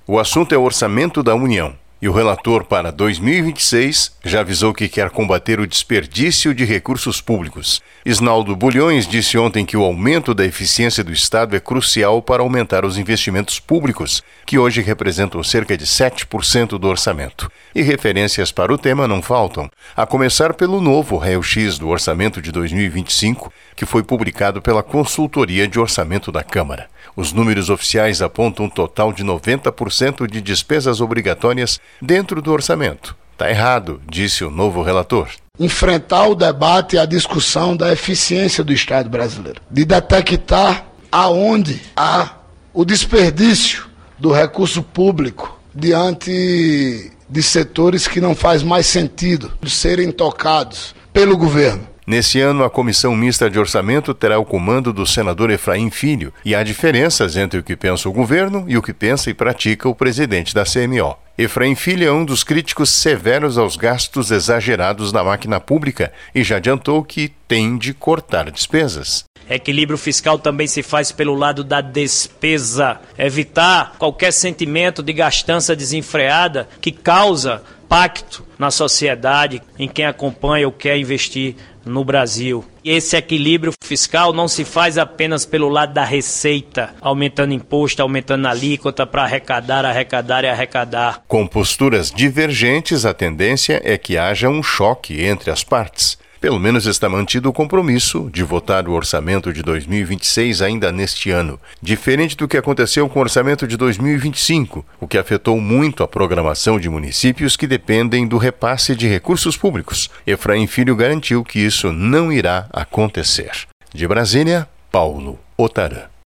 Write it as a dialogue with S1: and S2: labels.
S1: O assunto é o orçamento da União. E o relator para 2026 já avisou que quer combater o desperdício de recursos públicos. Isnaldo Bulhões disse ontem que o aumento da eficiência do Estado é crucial para aumentar os investimentos públicos, que hoje representam cerca de 7% do orçamento. E referências para o tema não faltam, a começar pelo novo raio-x do orçamento de 2025, que foi publicado pela Consultoria de Orçamento da Câmara. Os números oficiais apontam um total de 90% de despesas obrigatórias dentro do orçamento. Está errado, disse o novo relator.
S2: Enfrentar o debate e a discussão da eficiência do Estado brasileiro, de detectar aonde há o desperdício do recurso público diante de setores que não faz mais sentido de serem tocados pelo governo.
S1: Nesse ano, a Comissão Mista de Orçamento terá o comando do senador Efraim Filho, e há diferenças entre o que pensa o governo e o que pensa e pratica o presidente da CMO. Efraim Filho é um dos críticos severos aos gastos exagerados na máquina pública e já adiantou que tem de cortar despesas.
S3: Equilíbrio fiscal também se faz pelo lado da despesa, evitar qualquer sentimento de gastança desenfreada que causa impacto na sociedade, em quem acompanha ou quer investir no Brasil. E esse equilíbrio fiscal não se faz apenas pelo lado da receita, aumentando imposto, aumentando a alíquota para arrecadar.
S1: Com posturas divergentes, a tendência é que haja um choque entre as partes. Pelo menos está mantido o compromisso de votar o orçamento de 2026 ainda neste ano, diferente do que aconteceu com o orçamento de 2025, o que afetou muito a programação de municípios que dependem do repasse de recursos públicos. Efraim Filho garantiu que isso não irá acontecer. De Brasília, Paulo Otarã.